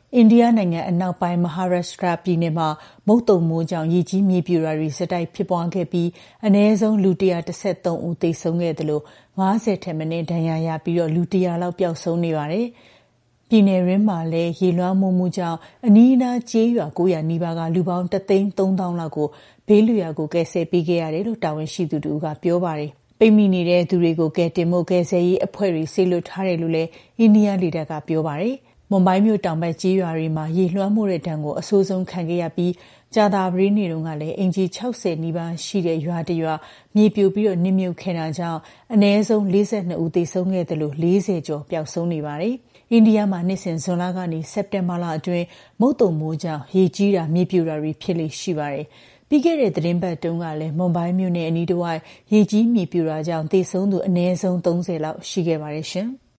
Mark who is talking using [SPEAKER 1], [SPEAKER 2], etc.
[SPEAKER 1] အိန္ဒိယနိုင်ငံအနောက်ပိုင်း Maharashtra ပြည်နယ်မှာမုတ်သုန်မိုးကြောင့်ရေကြီးမြေပြိုတာတွေဆက်တိုက်ဖြစ်ပွားခဲ့ပြီးအနည်းဆုံးလူ113ဦးသေဆုံးခဲ့သလို50ထက်မနည်းဒဏ်ရာရပြီးလူ100လောက်ပျောက်ဆုံးနေပါတယ်။ပြည်နယ်ရင်းမှာလည်းရေလွှမ်းမိုးမှုကြောင့်အနီးအနားကျေးရွာ900နီးပါးကလူပေါင်း130,000လောက်ကိုဘေးလွတ်ရာကိုကယ်ဆယ်ပေးခဲ့ရတယ်လို့တာဝန်ရှိသူတို့ကပြောပါတယ်။ပိတ်မိနေတဲ့သူတွေကိုကယ်တင်ဖို့ကယ်ဆယ်ရေးအဖွဲ့တွေစေလွှတ်ထားတယ်လို့လည်းအိန္ဒိယလေတပ်ကပြောပါတယ်။မွန်ဘိုင်းမြို့တောင်ဘက်ကျေးရွာတွေမှာရေလွှမ်းမိုးတဲ့ဒဏ်ကိုအဆိုးဆုံးခံခဲ့ရပြီးကြာသပတေးနေ့တုန်းကလည်းအင်ဂျီ60နီးပါးရှိတဲ့ရွာတစ်ရွာမြေပြိုပြီးနစ်မြုပ်ခဲ့တာကြောင့်အနည်းဆုံး42ဦးသေဆုံးခဲ့တယ်လို့40ကျော်ပျောက်ဆုံးနေပါတယ်။အိန္ဒိယမှာနှစ်စဉ်ဇွန်လကနေစက်တင်ဘာလအတွင်းမုတ်သုန်မိုးကြောင့်ရေကြီးတာမြေပြိုတာတွေဖြစ်လေရှိပါတယ်။ပြီးခဲ့တဲ့သတင်းပတ်တုန်းကလည်းမွန်ဘိုင်းမြို့နယ်အနီးတစ်ဝိုက်ရေကြီးမြေပြိုတာကြောင့်သေဆုံးသူအနည်းဆုံး30လောက်ရှိခဲ့ပါတယ်ရှင်။